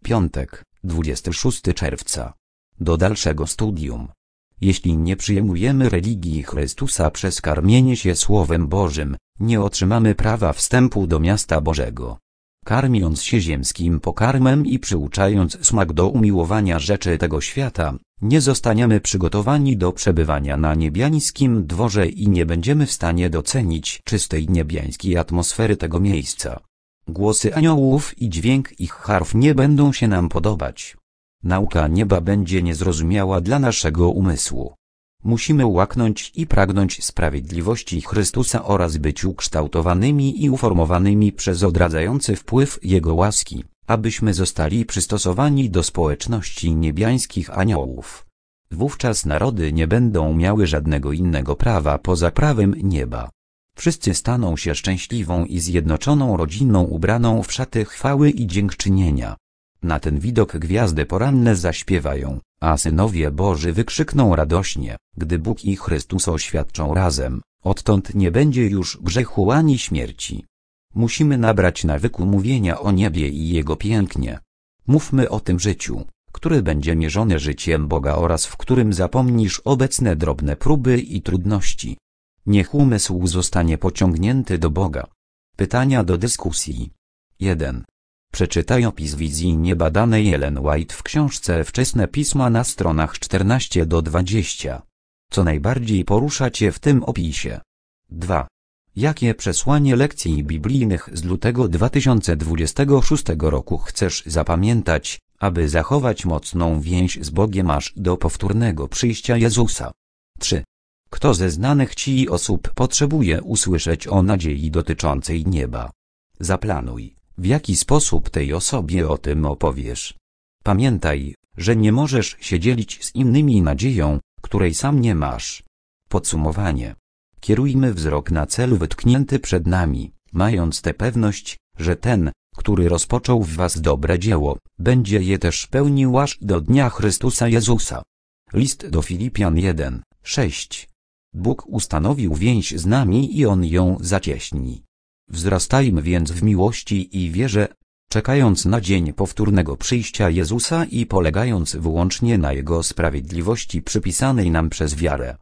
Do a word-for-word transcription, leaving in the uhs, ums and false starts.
Piątek, dwudziestego szóstego czerwca. Do dalszego studium. Jeśli nie przyjmujemy religii Chrystusa przez karmienie się Słowem Bożym, nie otrzymamy prawa wstępu do miasta Bożego. Karmiąc się ziemskim pokarmem i przyuczając smak do umiłowania rzeczy tego świata, nie zostaniemy przygotowani do przebywania na niebiańskim dworze i nie będziemy w stanie docenić czystej niebiańskiej atmosfery tego miejsca. Głosy aniołów i dźwięk ich harf nie będą się nam podobać. Nauka nieba będzie niezrozumiała dla naszego umysłu. Musimy łaknąć i pragnąć sprawiedliwości Chrystusa oraz być ukształtowanymi i uformowanymi przez odradzający wpływ Jego łaski, abyśmy zostali przystosowani do społeczności niebiańskich aniołów. Wówczas narody nie będą miały żadnego innego prawa poza prawem nieba. Wszyscy staną się szczęśliwą i zjednoczoną rodziną ubraną w szaty chwały i dziękczynienia. Na ten widok gwiazdy poranne zaśpiewają, a synowie Boży wykrzykną radośnie, gdy Bóg i Chrystus oświadczą razem: odtąd nie będzie już grzechu ani śmierci. Musimy nabrać nawyku mówienia o niebie i Jego pięknie. Mówmy o tym życiu, które będzie mierzone życiem Boga oraz w którym zapomnisz obecne drobne próby i trudności. Niech umysł zostanie pociągnięty do Boga. Pytania do dyskusji. jeden. Przeczytaj opis wizji nieba danej Ellen White w książce Wczesne Pisma na stronach czternaście do dwudziestu. Co najbardziej porusza Cię w tym opisie? dwa. Jakie przesłanie lekcji biblijnych z lutego dwa tysiące dwudziestego szóstego roku chcesz zapamiętać, aby zachować mocną więź z Bogiem aż do powtórnego przyjścia Jezusa? trzy. Kto ze znanych Ci osób potrzebuje usłyszeć o nadziei dotyczącej nieba? Zaplanuj, w jaki sposób tej osobie o tym opowiesz. Pamiętaj, że nie możesz się dzielić z innymi nadzieją, której sam nie masz. Podsumowanie. Kierujmy wzrok na cel wytknięty przed nami, mając tę pewność, że ten, który rozpoczął w was dobre dzieło, będzie je też pełnił aż do dnia Chrystusa Jezusa. List do Filipian jeden, sześć. Bóg ustanowił więź z nami i On ją zacieśni. Wzrastajmy więc w miłości i wierze, czekając na dzień powtórnego przyjścia Jezusa i polegając wyłącznie na Jego sprawiedliwości przypisanej nam przez wiarę.